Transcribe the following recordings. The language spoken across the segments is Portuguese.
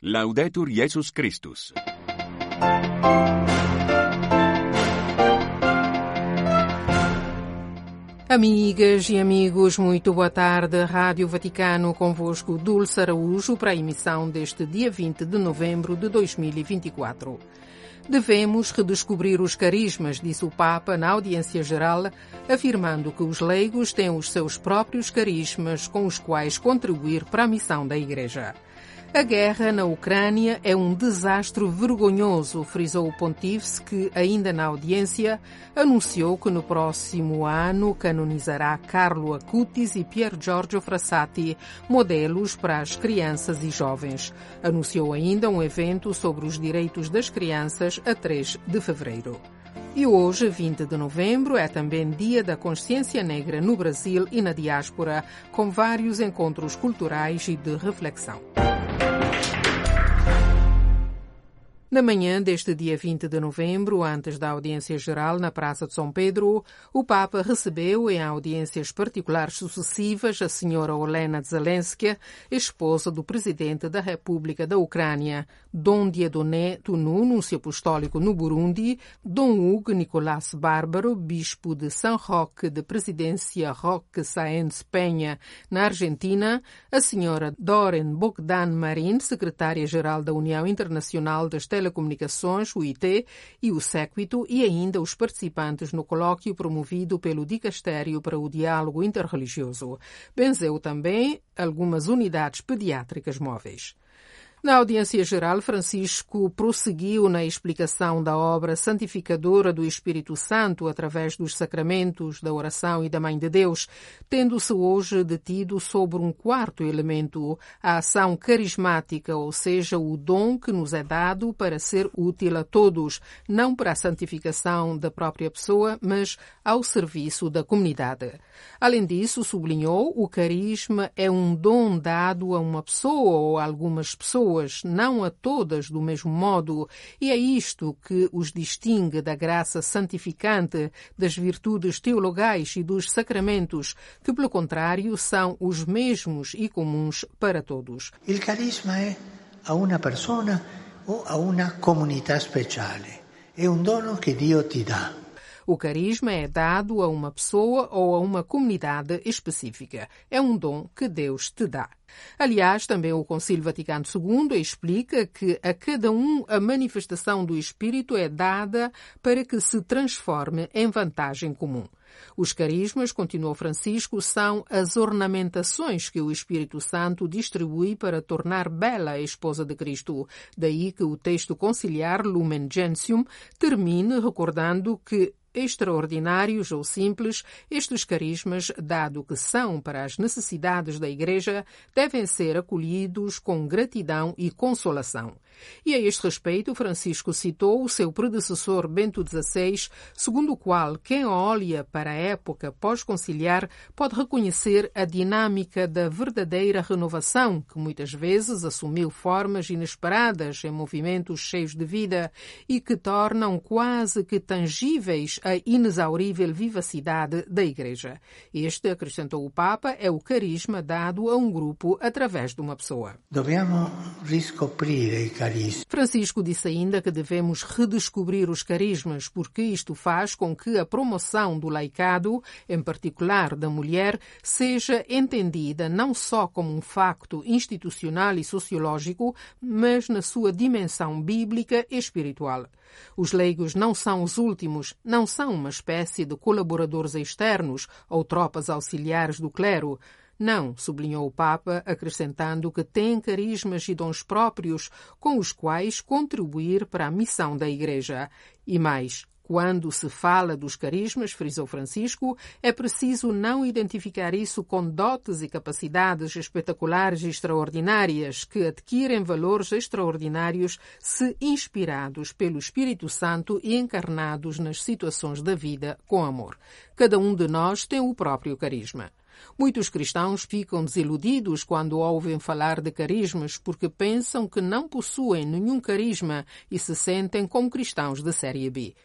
Laudetur Jesus Christus. Amigas e amigos, muito boa tarde. Rádio Vaticano convosco, Dulce Araújo, para a emissão deste dia 20 de novembro de 2024. Devemos redescobrir os carismas, disse o Papa na audiência geral, afirmando que os leigos têm os seus próprios carismas com os quais contribuir para a missão da Igreja. A guerra na Ucrânia é um desastre vergonhoso, frisou o Pontífice, que, ainda na audiência, anunciou que no próximo ano canonizará Carlo Acutis e Pier Giorgio Frassati, modelos para as crianças e jovens. Anunciou ainda um evento sobre os direitos das crianças a 3 de fevereiro. E hoje, 20 de novembro, é também Dia da Consciência Negra no Brasil e na diáspora, com vários encontros culturais e de reflexão. Na manhã deste dia 20 de novembro, antes da audiência geral na Praça de São Pedro, o Papa recebeu em audiências particulares sucessivas a senhora Olena Zelensky, esposa do presidente da República da Ucrânia, Dom Dieudonné Tunu, núncio apostólico no Burundi, Dom Hugo Nicolás Bárbaro, bispo de São Roque de Presidência Roque Sáenz Penha, na Argentina, a senhora Doren Bogdan Marin, secretária-geral da União Internacional das Telecomunicações, o IT, e o séquito, e ainda os participantes no colóquio promovido pelo Dicastério para o Diálogo Interreligioso. Benzeu também algumas unidades pediátricas móveis. Na audiência geral, Francisco prosseguiu na explicação da obra santificadora do Espírito Santo através dos sacramentos, da oração e da Mãe de Deus, tendo-se hoje detido sobre um quarto elemento, a ação carismática, ou seja, o dom que nos é dado para ser útil a todos, não para a santificação da própria pessoa, mas ao serviço da comunidade. Além disso, sublinhou, o carisma é um dom dado a uma pessoa ou a algumas pessoas, não a todas do mesmo modo, e é isto que os distingue da graça santificante, das virtudes teologais e dos sacramentos, que, pelo contrário, são os mesmos e comuns para todos. Il carisma è a una persona o a una comunità speciale. È un dono che Dio ti dà. O carisma é dado a uma pessoa ou a uma comunidade específica. É um dom que Deus te dá. Aliás, também o Concílio Vaticano II explica que a cada um a manifestação do Espírito é dada para que se transforme em vantagem comum. Os carismas, continuou Francisco, são as ornamentações que o Espírito Santo distribui para tornar bela a esposa de Cristo. Daí que o texto conciliar Lumen Gentium termine recordando que extraordinários ou simples, estes carismas, dado que são para as necessidades da Igreja, devem ser acolhidos com gratidão e consolação. E a este respeito, Francisco citou o seu predecessor Bento XVI, segundo o qual quem olha para a época pós-conciliar pode reconhecer a dinâmica da verdadeira renovação, que muitas vezes assumiu formas inesperadas em movimentos cheios de vida e que tornam quase que tangíveis a inexaurível vivacidade da Igreja. Este, acrescentou o Papa, é o carisma dado a um grupo através de uma pessoa. Dobbiamo riscoprire i carismi. Francisco disse ainda que devemos redescobrir os carismas, porque isto faz com que a promoção do laicado, em particular da mulher, seja entendida não só como um facto institucional e sociológico, mas na sua dimensão bíblica e espiritual. Os leigos não são os últimos, não são uma espécie de colaboradores externos ou tropas auxiliares do clero. Não, sublinhou o Papa, acrescentando que têm carismas e dons próprios com os quais contribuir para a missão da Igreja. E mais, quando se fala dos carismas, frisou Francisco, é preciso não identificar isso com dotes e capacidades espetaculares e extraordinárias que adquirem valores extraordinários se inspirados pelo Espírito Santo e encarnados nas situações da vida com amor. Cada um de nós tem o próprio carisma. Muitos cristãos ficam desiludidos quando ouvem falar de carismas porque pensam que não possuem nenhum carisma e se sentem como cristãos de série B.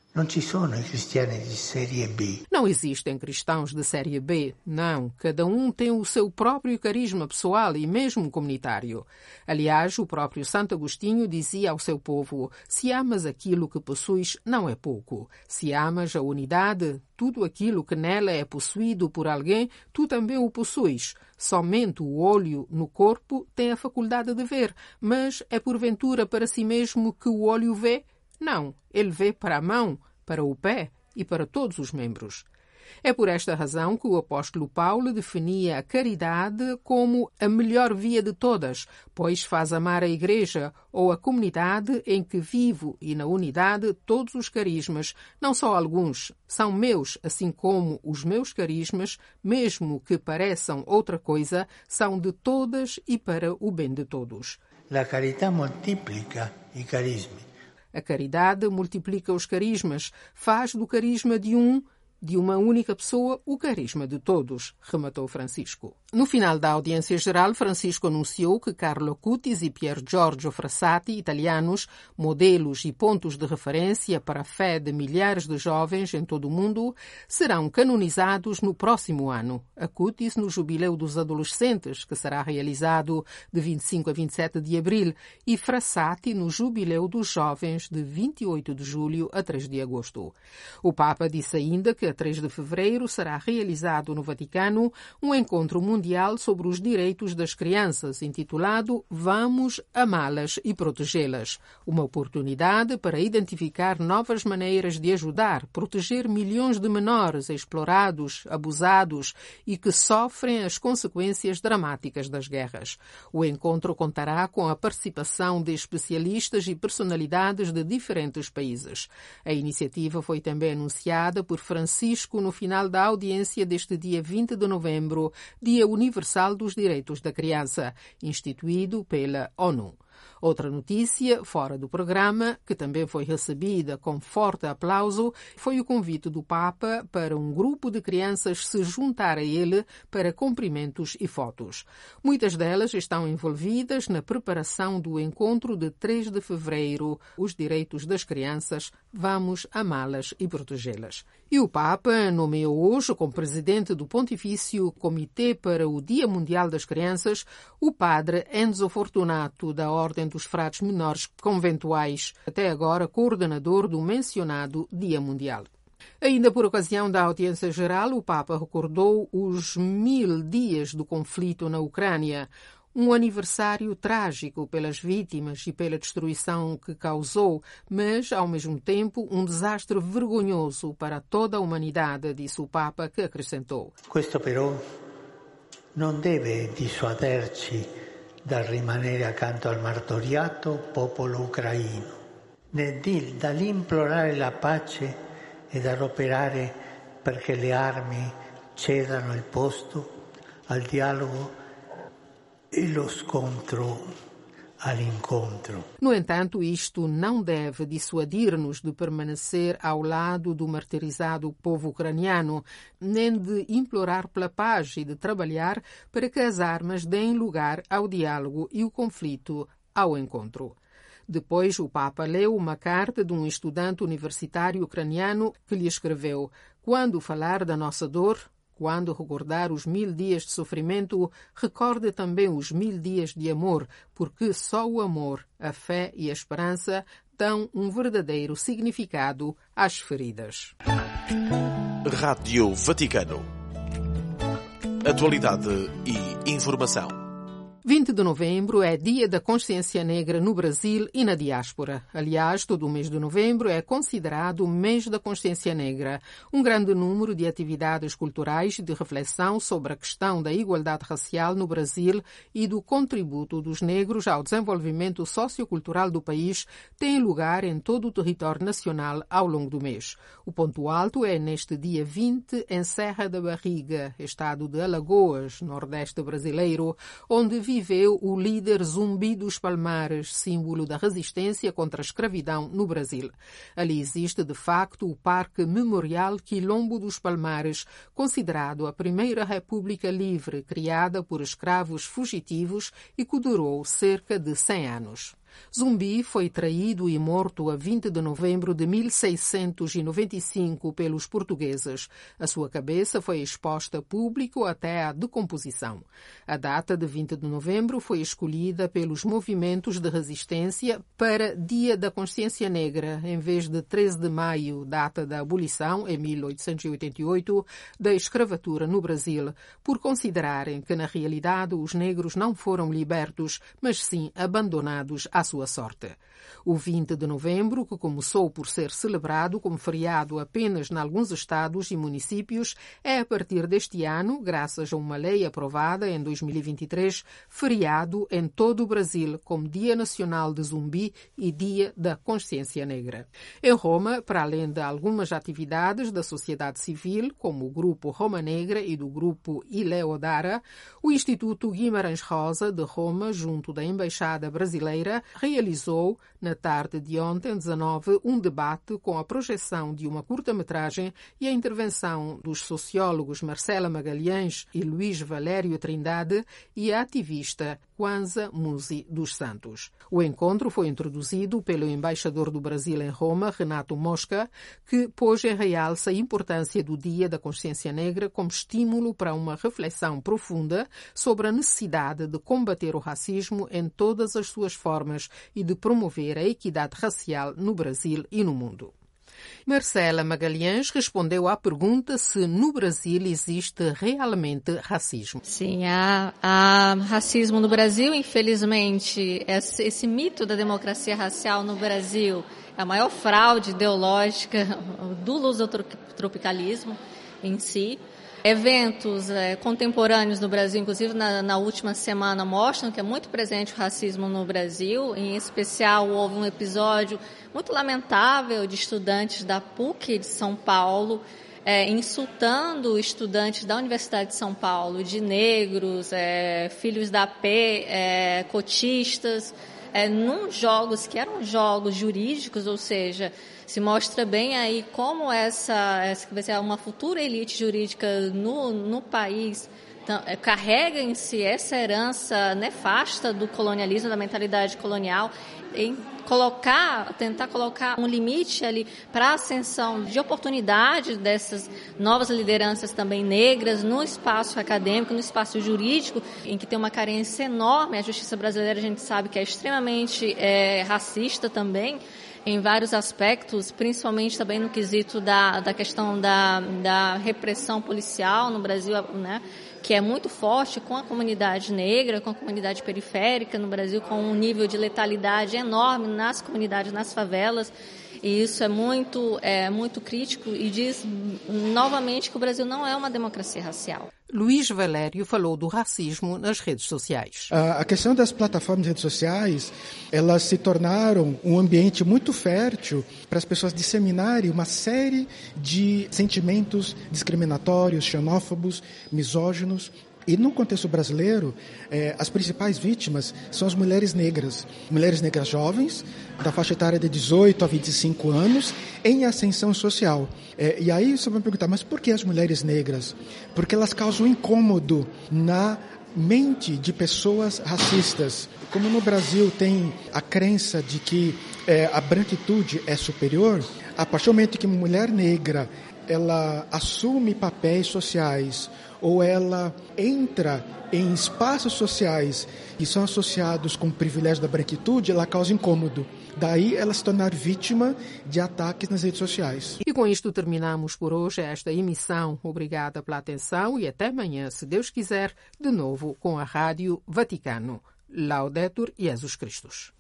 Non ci sono i cristiani di serie B. Não existem cristãos de série B, não. Cada um tem o seu próprio carisma pessoal e mesmo comunitário. Aliás, o próprio Santo Agostinho dizia ao seu povo: se amas aquilo que possuis, não é pouco. Se amas a unidade, tudo aquilo que nela é possuído por alguém, tu também o possuis. Somente o olho no corpo tem a faculdade de ver, mas é porventura para si mesmo que o olho vê? Não, ele vê para a mão, para o pé e para todos os membros. É por esta razão que o apóstolo Paulo definia a caridade como a melhor via de todas, pois faz amar a Igreja ou a comunidade em que vivo e na unidade todos os carismas, não só alguns, são meus, assim como os meus carismas, mesmo que pareçam outra coisa, são de todas e para o bem de todos. La carità moltiplica i carismi. A caridade multiplica os carismas, faz do carisma de uma única pessoa, o carisma de todos, rematou Francisco. No final da audiência geral, Francisco anunciou que Carlo Acutis e Pier Giorgio Frassati, italianos, modelos e pontos de referência para a fé de milhares de jovens em todo o mundo, serão canonizados no próximo ano. Acutis no Jubileu dos Adolescentes, que será realizado de 25 a 27 de abril, e Frassati no Jubileu dos Jovens, de 28 de julho a 3 de agosto. O Papa disse ainda que a 3 de fevereiro será realizado no Vaticano um encontro mundial sobre os direitos das crianças, intitulado Vamos amá-las e protegê-las. Uma oportunidade para identificar novas maneiras de ajudar, proteger milhões de menores explorados, abusados e que sofrem as consequências dramáticas das guerras. O encontro contará com a participação de especialistas e personalidades de diferentes países. A iniciativa foi também anunciada por Francisco no final da audiência deste dia 20 de novembro, Dia Universal dos Direitos da Criança, instituído pela ONU. Outra notícia, fora do programa, que também foi recebida com forte aplauso, foi o convite do Papa para um grupo de crianças se juntar a ele para cumprimentos e fotos. Muitas delas estão envolvidas na preparação do encontro de 3 de fevereiro, Os Direitos das Crianças, Vamos amá-las e protegê-las. E o Papa nomeou hoje, como presidente do Pontifício Comitê para o Dia Mundial das Crianças, o padre Enzo Fortunato, da Ordem dos Frades Menores Conventuais, até agora coordenador do mencionado Dia Mundial. Ainda por ocasião da audiência geral, o Papa recordou os 1000 dias do conflito na Ucrânia, um aniversário trágico pelas vítimas e pela destruição que causou, mas, ao mesmo tempo, um desastre vergonhoso para toda a humanidade, disse o Papa, que acrescentou. Questo però non deve dissuaderci dal rimanere accanto al martoriato popolo ucraino, né dall'implorare la pace e dall'operare perché le armi cedano il posto al dialogo e lo scontro all'incontro. No entanto, isto não deve dissuadir-nos de permanecer ao lado do martirizado povo ucraniano, nem de implorar pela paz e de trabalhar para que as armas deem lugar ao diálogo e o conflito ao encontro. Depois, o Papa leu uma carta de um estudante universitário ucraniano que lhe escreveu: quando falar da nossa dor, quando recordar os 1000 dias de sofrimento, recorde também os 1000 dias de amor, porque só o amor, a fé e a esperança dão um verdadeiro significado às feridas. Rádio Vaticano. Atualidade e informação. 20 de novembro é Dia da Consciência Negra no Brasil e na diáspora. Aliás, todo o mês de novembro é considerado o mês da consciência negra. Um grande número de atividades culturais de reflexão sobre a questão da igualdade racial no Brasil e do contributo dos negros ao desenvolvimento sociocultural do país tem lugar em todo o território nacional ao longo do mês. O ponto alto é neste dia 20 em Serra da Barriga, estado de Alagoas, nordeste brasileiro, onde viveu o líder Zumbi dos Palmares, símbolo da resistência contra a escravidão no Brasil. Ali existe, de facto, o Parque Memorial Quilombo dos Palmares, considerado a primeira república livre criada por escravos fugitivos e que durou cerca de 100 anos. Zumbi foi traído e morto a 20 de novembro de 1695 pelos portugueses. A sua cabeça foi exposta a público até a decomposição. A data de 20 de novembro foi escolhida pelos movimentos de resistência para Dia da Consciência Negra, em vez de 13 de maio, data da abolição, em 1888, da escravatura no Brasil, por considerarem que, na realidade, os negros não foram libertos, mas sim abandonados à sua sorte. O 20 de novembro, que começou por ser celebrado como feriado apenas em alguns estados e municípios, é a partir deste ano, graças a uma lei aprovada em 2023, feriado em todo o Brasil como Dia Nacional de Zumbi e Dia da Consciência Negra. Em Roma, para além de algumas atividades da sociedade civil, como o Grupo Roma Negra e do Grupo Ileodara, o Instituto Guimarães Rosa de Roma, junto da Embaixada Brasileira, realizou, na tarde de ontem, 19, um debate com a projeção de uma curta-metragem e a intervenção dos sociólogos Marcela Magalhães e Luís Valério Trindade e a ativista Kwanza Muzi dos Santos. O encontro foi introduzido pelo embaixador do Brasil em Roma, Renato Mosca, que pôs em realce a importância do Dia da Consciência Negra como estímulo para uma reflexão profunda sobre a necessidade de combater o racismo em todas as suas formas e de promover a equidade racial no Brasil e no mundo. Marcela Magalhães respondeu à pergunta se no Brasil existe realmente racismo. Sim, há racismo no Brasil, infelizmente. Esse mito da democracia racial no Brasil é a maior fraude ideológica do lusotropicalismo em si. Eventos contemporâneos no Brasil, inclusive na última semana, mostram que é muito presente o racismo no Brasil. Em especial, houve um episódio muito lamentável de estudantes da PUC de São Paulo insultando estudantes da Universidade de São Paulo, de negros, filhos da AP, cotistas, num jogos que eram jogos jurídicos, ou seja, se mostra bem aí como essa vai ser uma futura elite jurídica no país carrega em si essa herança nefasta do colonialismo, da mentalidade colonial, em tentar colocar um limite ali para a ascensão de oportunidade dessas novas lideranças também negras no espaço acadêmico, no espaço jurídico, em que tem uma carência enorme. A justiça brasileira, a gente sabe que é extremamente racista também, em vários aspectos, principalmente também no quesito da questão da repressão policial no Brasil, né, que é muito forte com a comunidade negra, com a comunidade periférica no Brasil, com um nível de letalidade enorme nas comunidades, nas favelas. E isso é muito crítico e diz novamente que o Brasil não é uma democracia racial. Luís Valério falou do racismo nas redes sociais. A questão das plataformas de redes sociais, elas se tornaram um ambiente muito fértil para as pessoas disseminarem uma série de sentimentos discriminatórios, xenófobos, misóginos. E no contexto brasileiro, as principais vítimas são as mulheres negras jovens, da faixa etária de 18 a 25 anos, em ascensão social. E aí você vai me perguntar, mas por que as mulheres negras? Porque elas causam incômodo na mente de pessoas racistas. Como no Brasil tem a crença de que a branquitude é superior, a partir do momento que uma mulher negra ela assume papéis sociais ou ela entra em espaços sociais que são associados com o privilégio da branquitude, ela causa incômodo. Daí ela se tornar vítima de ataques nas redes sociais. E com isto terminamos por hoje esta emissão. Obrigada pela atenção e até amanhã, se Deus quiser, de novo com a Rádio Vaticano. Laudetur Jesus Christus.